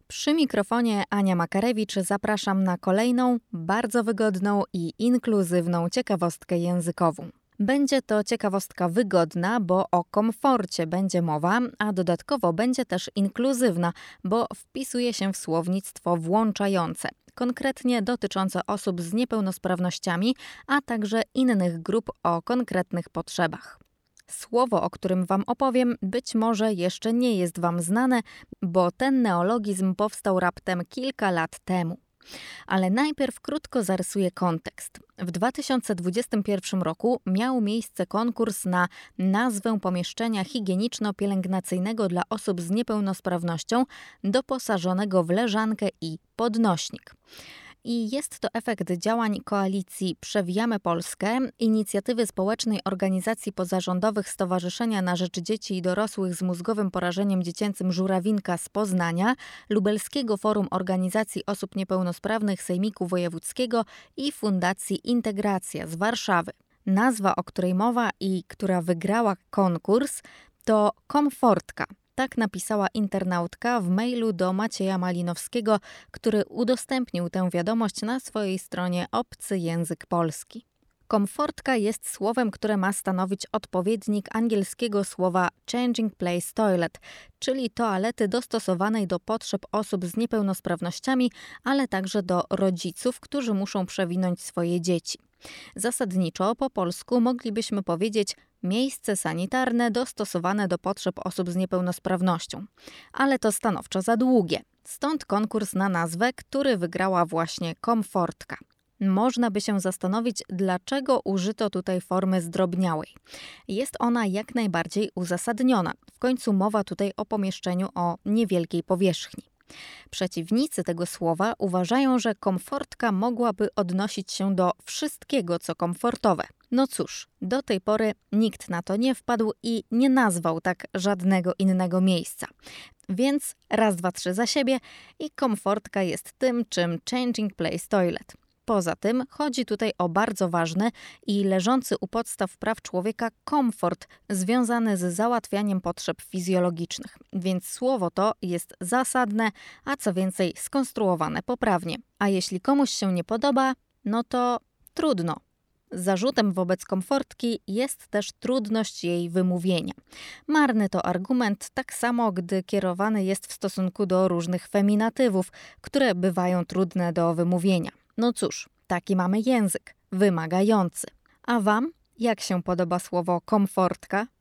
Przy mikrofonie Ania Makarewicz zapraszam na kolejną, bardzo wygodną i inkluzywną ciekawostkę językową. Będzie to ciekawostka wygodna, bo o komforcie będzie mowa, a dodatkowo będzie też inkluzywna, bo wpisuje się w słownictwo włączające, konkretnie dotyczące osób z niepełnosprawnościami, a także innych grup o konkretnych potrzebach. Słowo, o którym Wam opowiem, być może jeszcze nie jest Wam znane, bo ten neologizm powstał raptem kilka lat temu. Ale najpierw krótko zarysuję kontekst. W 2021 roku miał miejsce konkurs na nazwę pomieszczenia higieniczno-pielęgnacyjnego dla osób z niepełnosprawnością doposażonego w leżankę i podnośnik. I jest to efekt działań koalicji Przewijamy Polskę, inicjatywy społecznej organizacji pozarządowych Stowarzyszenia na Rzecz Dzieci i Dorosłych z Mózgowym Porażeniem Dziecięcym Żurawinka z Poznania, Lubelskiego Forum Organizacji Osób Niepełnosprawnych Sejmiku Wojewódzkiego i Fundacji Integracja z Warszawy. Nazwa, o której mowa i która wygrała konkurs, to Komfortka. Tak napisała internautka w mailu do Macieja Malinowskiego, który udostępnił tę wiadomość na swojej stronie Obcy Język Polski. Komfortka jest słowem, które ma stanowić odpowiednik angielskiego słowa changing place toilet, czyli toalety dostosowanej do potrzeb osób z niepełnosprawnościami, ale także do rodziców, którzy muszą przewinąć swoje dzieci. Zasadniczo po polsku moglibyśmy powiedzieć miejsce sanitarne dostosowane do potrzeb osób z niepełnosprawnością. Ale to stanowczo za długie. Stąd konkurs na nazwę, który wygrała właśnie Komfortka. Można by się zastanowić, dlaczego użyto tutaj formy zdrobniałej. Jest ona jak najbardziej uzasadniona. W końcu mowa tutaj o pomieszczeniu o niewielkiej powierzchni. Przeciwnicy tego słowa uważają, że komfortka mogłaby odnosić się do wszystkiego, co komfortowe. No cóż, do tej pory nikt na to nie wpadł i nie nazwał tak żadnego innego miejsca. Więc raz, dwa, trzy za siebie i komfortka jest tym, czym changing place toilet. Poza tym chodzi tutaj o bardzo ważny i leżący u podstaw praw człowieka komfort związany z załatwianiem potrzeb fizjologicznych. Więc słowo to jest zasadne, a co więcej skonstruowane poprawnie. A jeśli komuś się nie podoba, no to trudno. Zarzutem wobec komfortki jest też trudność jej wymówienia. Marny to argument, tak samo gdy kierowany jest w stosunku do różnych feminatywów, które bywają trudne do wymówienia. No cóż, taki mamy język, wymagający. A Wam, jak się podoba słowo komfortka?